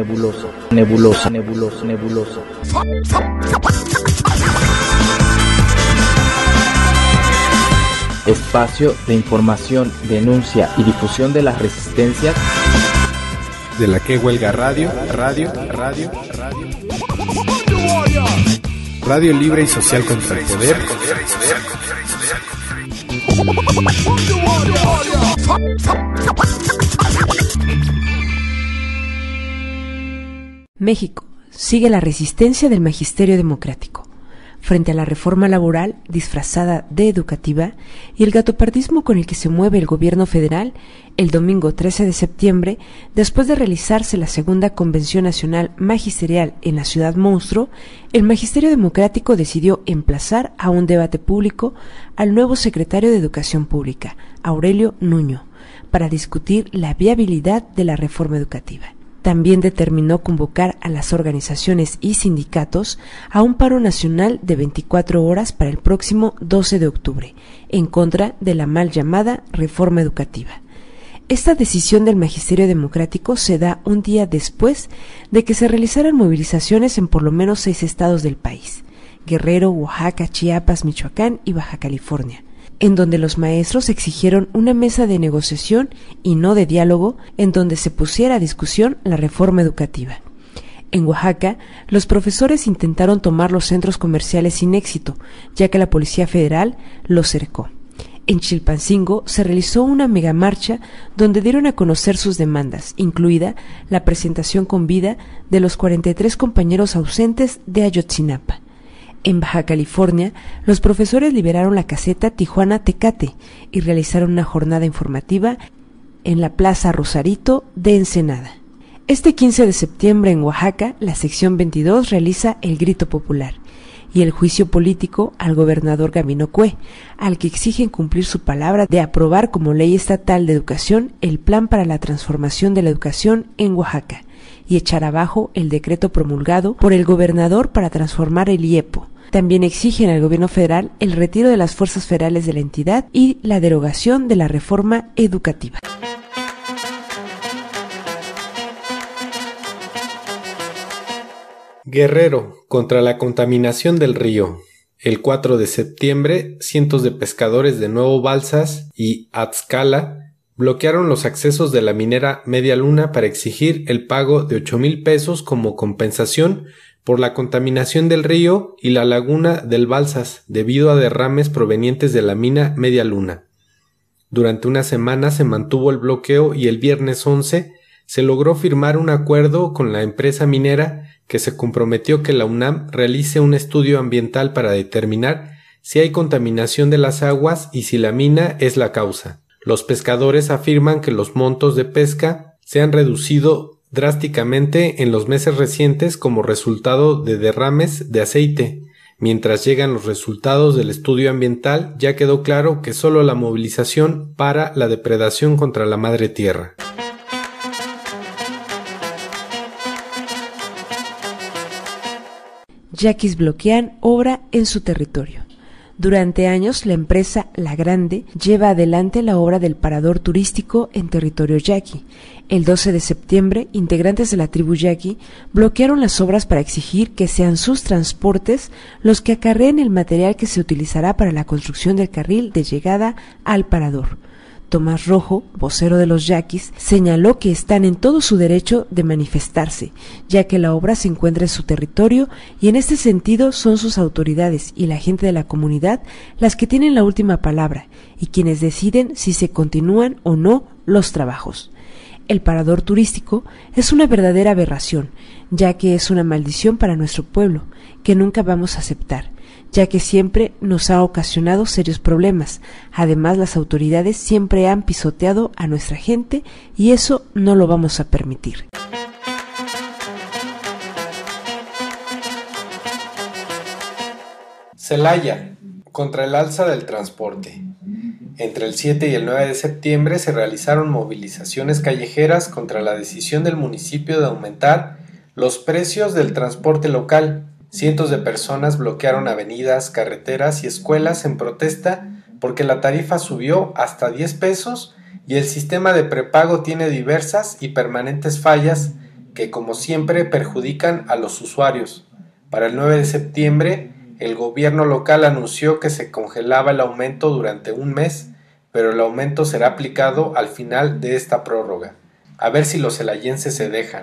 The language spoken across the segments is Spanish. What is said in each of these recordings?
nebuloso, nebuloso, nebuloso, nebuloso. Espacio de información, denuncia y difusión de las resistencias de la que huelga Radio libre y social contra el poder. México sigue la resistencia del magisterio democrático frente a la reforma laboral disfrazada de educativa y el gatopardismo con el que se mueve el gobierno federal. El domingo 13 de septiembre, después de realizarse la segunda Convención Nacional Magisterial en la Ciudad Monstruo, el Magisterio Democrático decidió emplazar a un debate público al nuevo secretario de Educación Pública, Aurelio Nuño, para discutir la viabilidad de la reforma educativa. También determinó convocar a las organizaciones y sindicatos a un paro nacional de 24 horas para el próximo 12 de octubre, en contra de la mal llamada reforma educativa. Esta decisión del Magisterio Democrático se da un día después de que se realizaran movilizaciones en por lo menos 6 estados del país: Guerrero, Oaxaca, Chiapas, Michoacán y Baja California, en donde los maestros exigieron una mesa de negociación y no de diálogo en donde se pusiera a discusión la reforma educativa. En Oaxaca, los profesores intentaron tomar los centros comerciales sin éxito, ya que la Policía Federal los cercó. En Chilpancingo se realizó una megamarcha donde dieron a conocer sus demandas, incluida la presentación con vida de los 43 compañeros ausentes de Ayotzinapa. En Baja California, los profesores liberaron la caseta Tijuana Tecate y realizaron una jornada informativa en la Plaza Rosarito de Ensenada. Este 15 de septiembre en Oaxaca, la sección 22 realiza el grito popular y el juicio político al gobernador Gabino Cue, al que exigen cumplir su palabra de aprobar como ley estatal de educación el plan para la transformación de la educación en Oaxaca y echar abajo el decreto promulgado por el gobernador para transformar el IEPO. También exigen al gobierno federal el retiro de las fuerzas federales de la entidad y la derogación de la reforma educativa. Guerrero, contra la contaminación del río. El 4 de septiembre, cientos de pescadores de Nuevo Balsas y Atzcala bloquearon los accesos de la minera Media Luna para exigir el pago de 8,000 pesos como compensación por la contaminación del río y la laguna del Balsas debido a derrames provenientes de la mina Media Luna. Durante una semana se mantuvo el bloqueo y el viernes 11 se logró firmar un acuerdo con la empresa minera que se comprometió que la UNAM realice un estudio ambiental para determinar si hay contaminación de las aguas y si la mina es la causa. Los pescadores afirman que los montos de pesca se han reducido drásticamente en los meses recientes como resultado de derrames de aceite. Mientras llegan los resultados del estudio ambiental, ya quedó claro que solo la movilización para la depredación contra la madre tierra. Yaquis bloquean obra en su territorio. Durante años, la empresa La Grande lleva adelante la obra del parador turístico en territorio yaqui. El 12 de septiembre, integrantes de la tribu yaqui bloquearon las obras para exigir que sean sus transportes los que acarreen el material que se utilizará para la construcción del carril de llegada al parador. Tomás Rojo, vocero de los yaquis, señaló que están en todo su derecho de manifestarse, ya que la obra se encuentra en su territorio y en este sentido son sus autoridades y la gente de la comunidad las que tienen la última palabra y quienes deciden si se continúan o no los trabajos. El parador turístico es una verdadera aberración, ya que es una maldición para nuestro pueblo, que nunca vamos a aceptar, ya que siempre nos ha ocasionado serios problemas. Además, las autoridades siempre han pisoteado a nuestra gente y eso no lo vamos a permitir. Celaya, contra el alza del transporte. Entre el 7 y el 9 de septiembre se realizaron movilizaciones callejeras contra la decisión del municipio de aumentar los precios del transporte local. Cientos de personas bloquearon avenidas, carreteras y escuelas en protesta porque la tarifa subió hasta 10 pesos y el sistema de prepago tiene diversas y permanentes fallas que como siempre perjudican a los usuarios. Para el 9 de septiembre, el gobierno local anunció que se congelaba el aumento durante un mes, pero el aumento será aplicado al final de esta prórroga. A ver si los celayenses se dejan.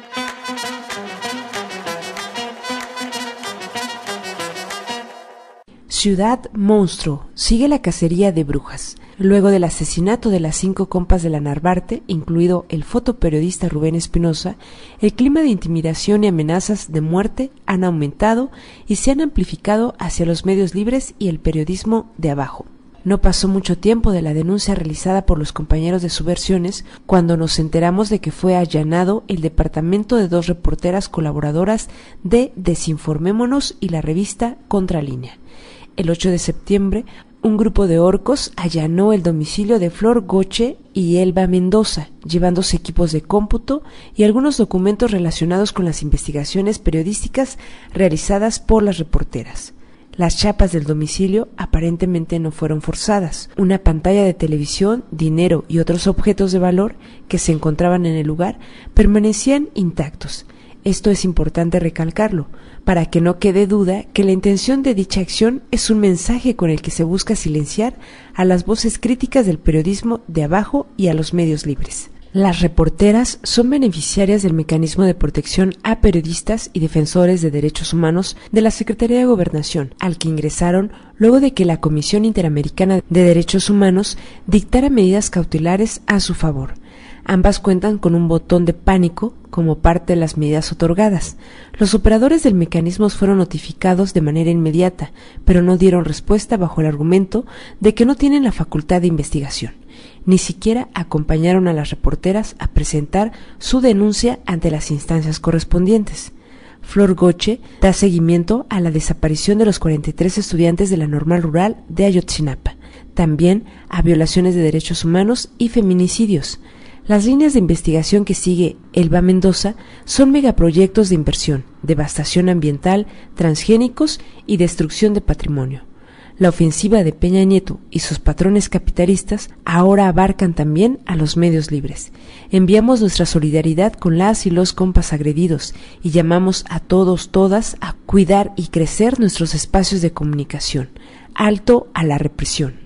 Ciudad Monstruo. Sigue la cacería de brujas. Luego del asesinato de las 5 compas de la Narvarte, incluido el fotoperiodista Rubén Espinosa, el clima de intimidación y amenazas de muerte han aumentado y se han amplificado hacia los medios libres y el periodismo de abajo. No pasó mucho tiempo de la denuncia realizada por los compañeros de Subversiones cuando nos enteramos de que fue allanado el departamento de 2 reporteras colaboradoras de Desinformémonos y la revista Contralínea. El 8 de septiembre, un grupo de orcos allanó el domicilio de Flor Goche y Elba Mendoza, llevándose equipos de cómputo y algunos documentos relacionados con las investigaciones periodísticas realizadas por las reporteras. Las chapas del domicilio aparentemente no fueron forzadas. Una pantalla de televisión, dinero y otros objetos de valor que se encontraban en el lugar permanecían intactos. Esto es importante recalcarlo, para que no quede duda que la intención de dicha acción es un mensaje con el que se busca silenciar a las voces críticas del periodismo de abajo y a los medios libres. Las reporteras son beneficiarias del mecanismo de protección a periodistas y defensores de derechos humanos de la Secretaría de Gobernación, al que ingresaron luego de que la Comisión Interamericana de Derechos Humanos dictara medidas cautelares a su favor. Ambas cuentan con un botón de pánico como parte de las medidas otorgadas. Los operadores del mecanismo fueron notificados de manera inmediata, pero no dieron respuesta bajo el argumento de que no tienen la facultad de investigación. Ni siquiera acompañaron a las reporteras a presentar su denuncia ante las instancias correspondientes. Flor Goche da seguimiento a la desaparición de los 43 estudiantes de la Normal Rural de Ayotzinapa, también a violaciones de derechos humanos y feminicidios. Las líneas de investigación que sigue Elba Mendoza son megaproyectos de inversión, devastación ambiental, transgénicos y destrucción de patrimonio. La ofensiva de Peña Nieto y sus patrones capitalistas ahora abarcan también a los medios libres. Enviamos nuestra solidaridad con las y los compas agredidos y llamamos a todos, todas a cuidar y crecer nuestros espacios de comunicación. Alto a la represión.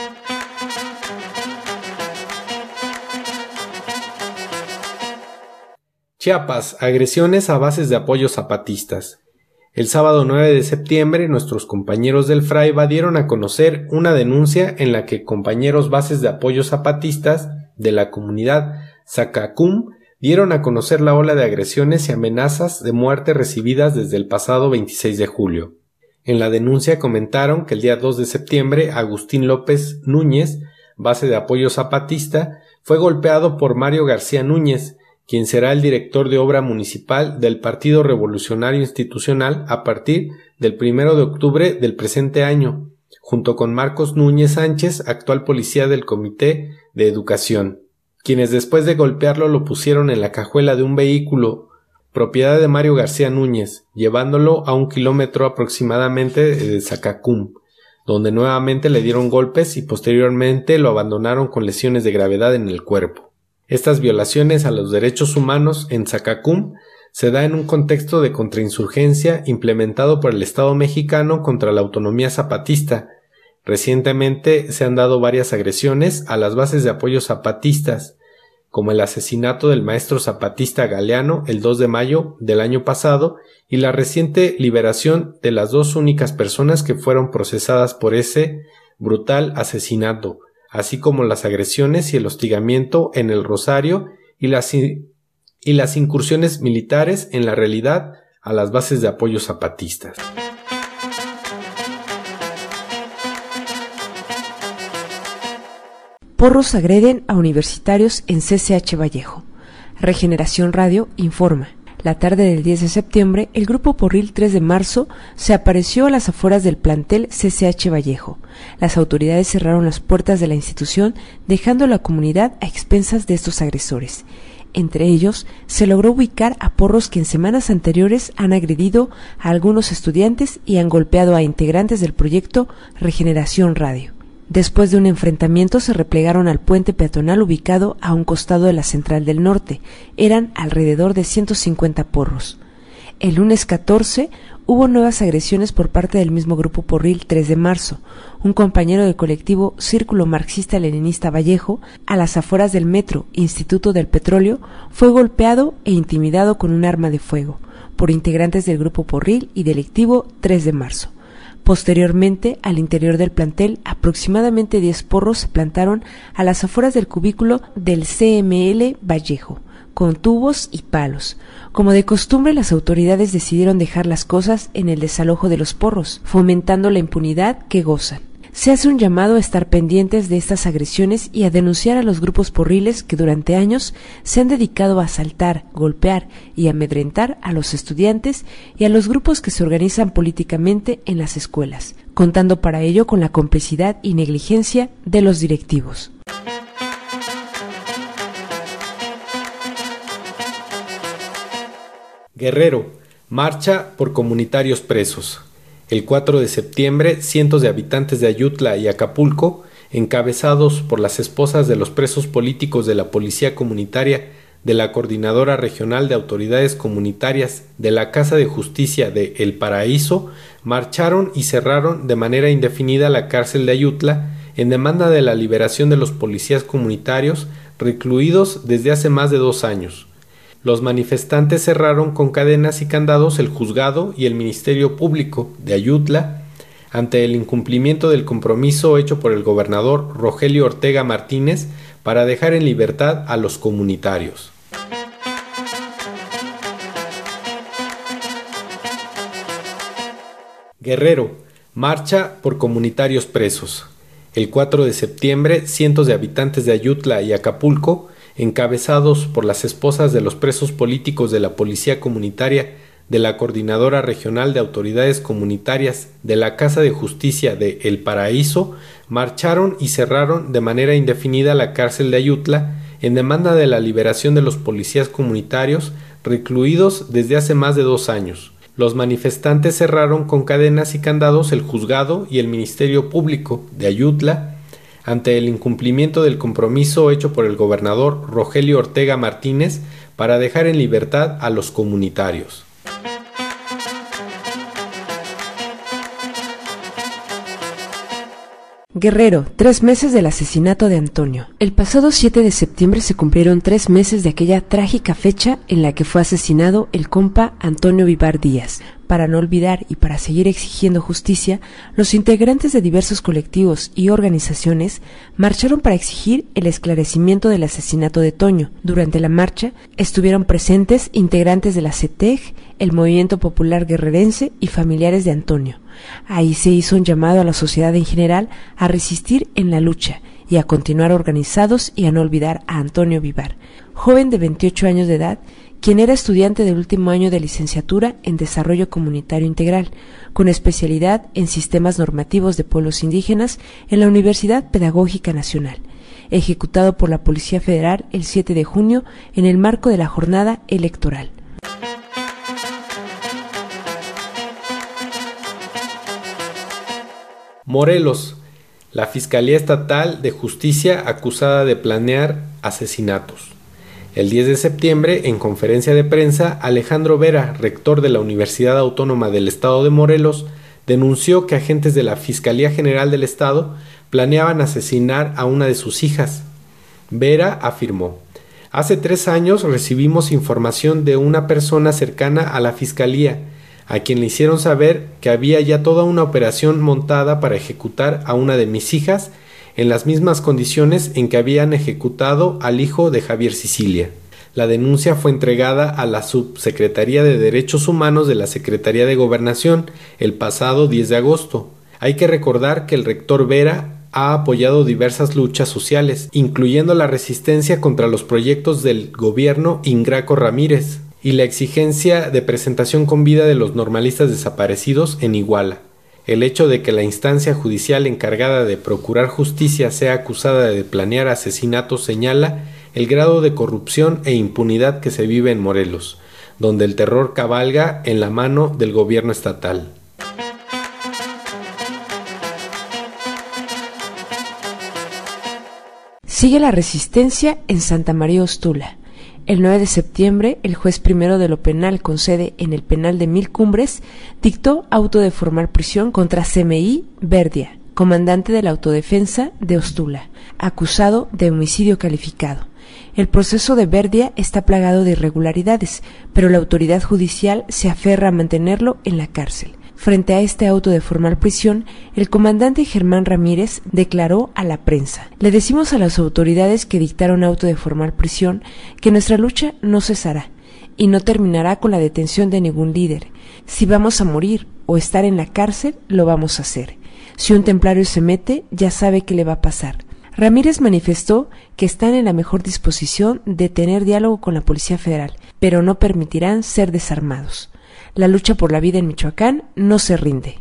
Chiapas, agresiones a bases de apoyo zapatistas. El sábado 9 de septiembre, nuestros compañeros del FRAIBA dieron a conocer una denuncia en la que compañeros bases de apoyo zapatistas de la comunidad Zacacum dieron a conocer la ola de agresiones y amenazas de muerte recibidas desde el pasado 26 de julio. En la denuncia comentaron que el día 2 de septiembre, Agustín López Núñez, base de apoyo zapatista, fue golpeado por Mario García Núñez, quien será el director de obra municipal del Partido Revolucionario Institucional a partir del 1 de octubre del presente año, junto con Marcos Núñez Sánchez, actual policía del Comité de Educación, quienes después de golpearlo lo pusieron en la cajuela de un vehículo propiedad de Mario García Núñez, llevándolo a 1 kilómetro aproximadamente de Zacacum, donde nuevamente le dieron golpes y posteriormente lo abandonaron con lesiones de gravedad en el cuerpo. Estas violaciones a los derechos humanos en Zacacum se da en un contexto de contrainsurgencia implementado por el Estado mexicano contra la autonomía zapatista. Recientemente se han dado varias agresiones a las bases de apoyo zapatistas, como el asesinato del maestro zapatista Galeano el 2 de mayo del año pasado y la reciente liberación de las 2 únicas personas que fueron procesadas por ese brutal asesinato, así como las agresiones y el hostigamiento en el Rosario y las incursiones militares en la realidad a las bases de apoyo zapatistas. Porros agreden a universitarios en CCH Vallejo. Regeneración Radio informa. La tarde del 10 de septiembre, el grupo porril 3 de marzo se apareció a las afueras del plantel CCH Vallejo. Las autoridades cerraron las puertas de la institución, dejando a la comunidad a expensas de estos agresores. Entre ellos, se logró ubicar a porros que en semanas anteriores han agredido a algunos estudiantes y han golpeado a integrantes del proyecto Regeneración Radio. Después de un enfrentamiento se replegaron al puente peatonal ubicado a un costado de la Central del Norte. Eran alrededor de 150 porros. El lunes 14 hubo nuevas agresiones por parte del mismo grupo porril 3 de marzo. Un compañero del colectivo Círculo Marxista-Leninista Vallejo, a las afueras del metro Instituto del Petróleo, fue golpeado e intimidado con un arma de fuego por integrantes del grupo porril y delictivo 3 de marzo. Posteriormente, al interior del plantel, aproximadamente 10 porros se plantaron a las afueras del cubículo del CML Vallejo, con tubos y palos. Como de costumbre, las autoridades decidieron dejar las cosas en el desalojo de los porros, fomentando la impunidad que gozan. Se hace un llamado a estar pendientes de estas agresiones y a denunciar a los grupos porriles que durante años se han dedicado a asaltar, golpear y amedrentar a los estudiantes y a los grupos que se organizan políticamente en las escuelas, contando para ello con la complicidad y negligencia de los directivos. Guerrero, marcha por comunitarios presos. El 4 de septiembre, cientos de habitantes de Ayutla y Acapulco, encabezados por las esposas de los presos políticos de la Policía Comunitaria, de la Coordinadora Regional de Autoridades Comunitarias, de la Casa de Justicia de El Paraíso, marcharon y cerraron de manera indefinida la cárcel de Ayutla en demanda de la liberación de los policías comunitarios recluidos desde hace más de 2 años. Los manifestantes cerraron con cadenas y candados el juzgado y el Ministerio Público de Ayutla ante el incumplimiento del compromiso hecho por el gobernador Rogelio Ortega Martínez para dejar en libertad a los comunitarios. Guerrero, marcha por comunitarios presos. El 4 de septiembre, cientos de habitantes de Ayutla y Acapulco, encabezados por las esposas de los presos políticos de la Policía Comunitaria, de la Coordinadora Regional de Autoridades Comunitarias, de la Casa de Justicia de El Paraíso, marcharon y cerraron de manera indefinida la cárcel de Ayutla en demanda de la liberación de los policías comunitarios recluidos desde hace más de 2 años. Los manifestantes cerraron con cadenas y candados el juzgado y el Ministerio Público de Ayutla ante el incumplimiento del compromiso hecho por el gobernador Rogelio Ortega Martínez para dejar en libertad a los comunitarios. Guerrero, 3 meses del asesinato de Antonio. El pasado 7 de septiembre se cumplieron 3 meses de aquella trágica fecha en la que fue asesinado el compa Antonio Vivar Díaz. Para no olvidar y para seguir exigiendo justicia, los integrantes de diversos colectivos y organizaciones marcharon para exigir el esclarecimiento del asesinato de Toño. Durante la marcha estuvieron presentes integrantes de la CETEG, el Movimiento Popular Guerrerense y familiares de Antonio. Ahí se hizo un llamado a la sociedad en general a resistir en la lucha y a continuar organizados y a no olvidar a Antonio Vivar, joven de 28 años de edad, quien era estudiante del último año de licenciatura en Desarrollo Comunitario Integral, con especialidad en Sistemas Normativos de Pueblos Indígenas en la Universidad Pedagógica Nacional, ejecutado por la Policía Federal el 7 de junio en el marco de la jornada electoral. Morelos, la Fiscalía Estatal de Justicia acusada de planear asesinatos. El 10 de septiembre, en conferencia de prensa, Alejandro Vera, rector de la Universidad Autónoma del Estado de Morelos, denunció que agentes de la Fiscalía General del Estado planeaban asesinar a una de sus hijas. Vera afirmó: "Hace 3 años recibimos información de una persona cercana a la Fiscalía, a quien le hicieron saber que había ya toda una operación montada para ejecutar a una de mis hijas en las mismas condiciones en que habían ejecutado al hijo de Javier Sicilia". La denuncia fue entregada a la Subsecretaría de Derechos Humanos de la Secretaría de Gobernación el pasado 10 de agosto. Hay que recordar que el rector Vera ha apoyado diversas luchas sociales, incluyendo la resistencia contra los proyectos del gobierno Ingraco Ramírez y la exigencia de presentación con vida de los normalistas desaparecidos en Iguala. El hecho de que la instancia judicial encargada de procurar justicia sea acusada de planear asesinatos señala el grado de corrupción e impunidad que se vive en Morelos, donde el terror cabalga en la mano del gobierno estatal. Sigue la resistencia en Santa María Ostula. El 9 de septiembre, el juez primero de lo penal con sede en el penal de Mil Cumbres dictó auto de formal prisión contra CMI Verdia, comandante de la autodefensa de Ostula, acusado de homicidio calificado. El proceso de Verdia está plagado de irregularidades, pero la autoridad judicial se aferra a mantenerlo en la cárcel. Frente a este auto de formal prisión, el comandante Germán Ramírez declaró a la prensa: "Le decimos a las autoridades que dictaron auto de formal prisión que nuestra lucha no cesará y no terminará con la detención de ningún líder. Si vamos a morir o estar en la cárcel, lo vamos a hacer. Si un templario se mete, ya sabe qué le va a pasar". Ramírez manifestó que están en la mejor disposición de tener diálogo con la Policía Federal, pero no permitirán ser desarmados. La lucha por la vida en Michoacán no se rinde.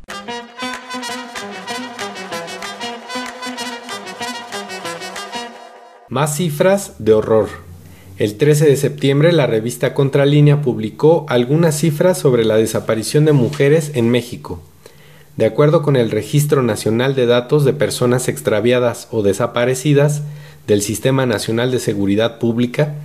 Más cifras de horror. El 13 de septiembre la revista Contralínea publicó algunas cifras sobre la desaparición de mujeres en México. De acuerdo con el Registro Nacional de Datos de Personas Extraviadas o Desaparecidas del Sistema Nacional de Seguridad Pública,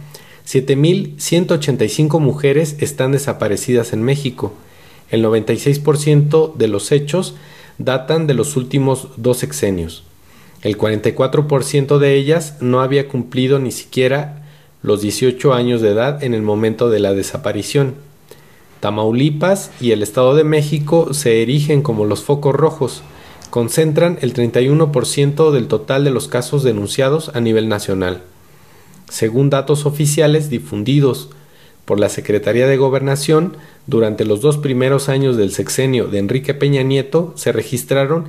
7.185 mujeres están desaparecidas en México. El 96% de los hechos datan de los últimos 2 sexenios. El 44% de ellas no había cumplido ni siquiera los 18 años de edad en el momento de la desaparición. Tamaulipas y el Estado de México se erigen como los focos rojos. Concentran el 31% del total de los casos denunciados a nivel nacional. Según datos oficiales difundidos por la Secretaría de Gobernación, durante los 2 primeros años del sexenio de Enrique Peña Nieto se registraron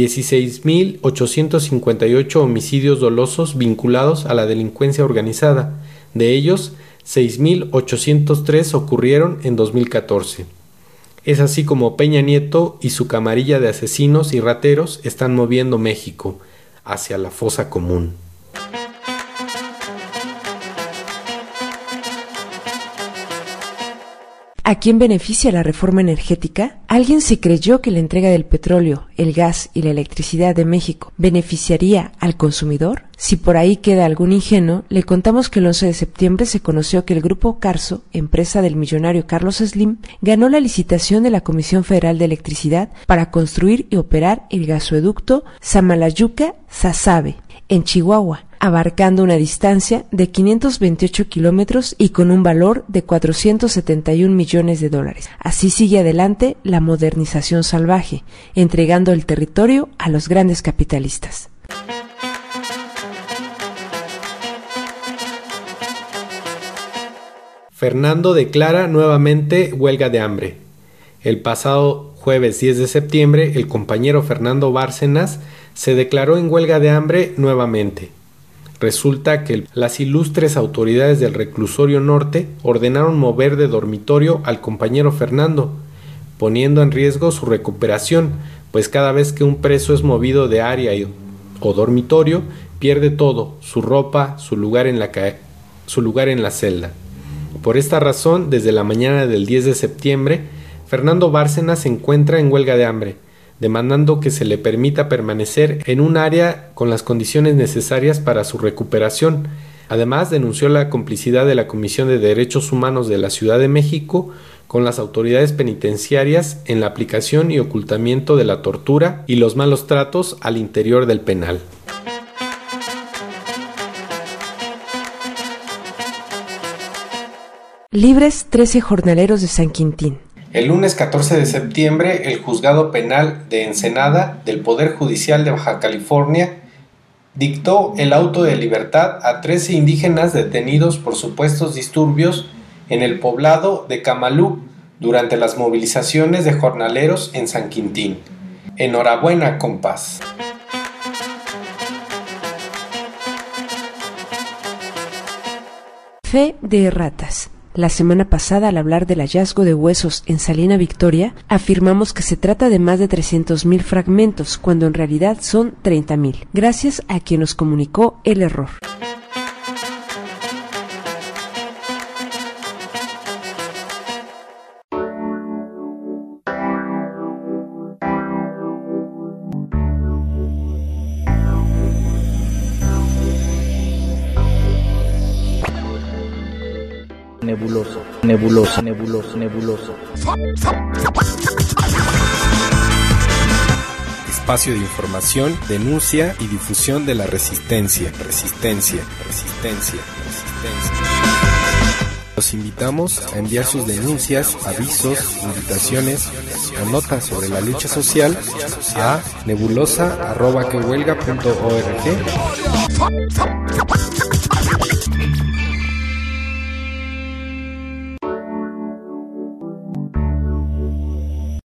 16.858 homicidios dolosos vinculados a la delincuencia organizada. De ellos, 6.803 ocurrieron en 2014. Es así como Peña Nieto y su camarilla de asesinos y rateros están moviendo México hacia la fosa común. ¿A quién beneficia la reforma energética? ¿Alguien se creyó que la entrega del petróleo, el gas y la electricidad de México beneficiaría al consumidor? Si por ahí queda algún ingenuo, le contamos que el 11 de septiembre se conoció que el Grupo Carso, empresa del millonario Carlos Slim, ganó la licitación de la Comisión Federal de Electricidad para construir y operar el gasoducto Samalayuca-Sasabe, en Chihuahua, abarcando una distancia de 528 kilómetros y con un valor de $471 millones. Así sigue adelante la modernización salvaje, entregando el territorio a los grandes capitalistas. Fernando declara nuevamente huelga de hambre. El pasado jueves 10 de septiembre, el compañero Fernando Bárcenas se declaró en huelga de hambre nuevamente. Resulta que las ilustres autoridades del Reclusorio Norte ordenaron mover de dormitorio al compañero Fernando, poniendo en riesgo su recuperación, pues cada vez que un preso es movido de área o dormitorio, pierde todo, su ropa, su lugar en la celda. Por esta razón, desde la mañana del 10 de septiembre, Fernando Bárcenas se encuentra en huelga de hambre, demandando que se le permita permanecer en un área con las condiciones necesarias para su recuperación. Además, denunció la complicidad de la Comisión de Derechos Humanos de la Ciudad de México con las autoridades penitenciarias en la aplicación y ocultamiento de la tortura y los malos tratos al interior del penal. Libres 13 jornaleros de San Quintín. El lunes 14 de septiembre, el Juzgado Penal de Ensenada del Poder Judicial de Baja California dictó el auto de libertad a 13 indígenas detenidos por supuestos disturbios en el poblado de Camalú durante las movilizaciones de jornaleros en San Quintín. Enhorabuena, compas. Fe de erratas. La semana pasada, al hablar del hallazgo de huesos en Salina Victoria, afirmamos que se trata de más de 300.000 fragmentos, cuando en realidad son 30.000, gracias a quien nos comunicó el error. nebulosa, nebulosa, nebulosa, nebulosa. Espacio de información, denuncia y difusión de la resistencia. Resistencia, resistencia, resistencia. Los invitamos a enviar sus denuncias, avisos, invitaciones o notas sobre la lucha social a nebulosa@quehuelga.org.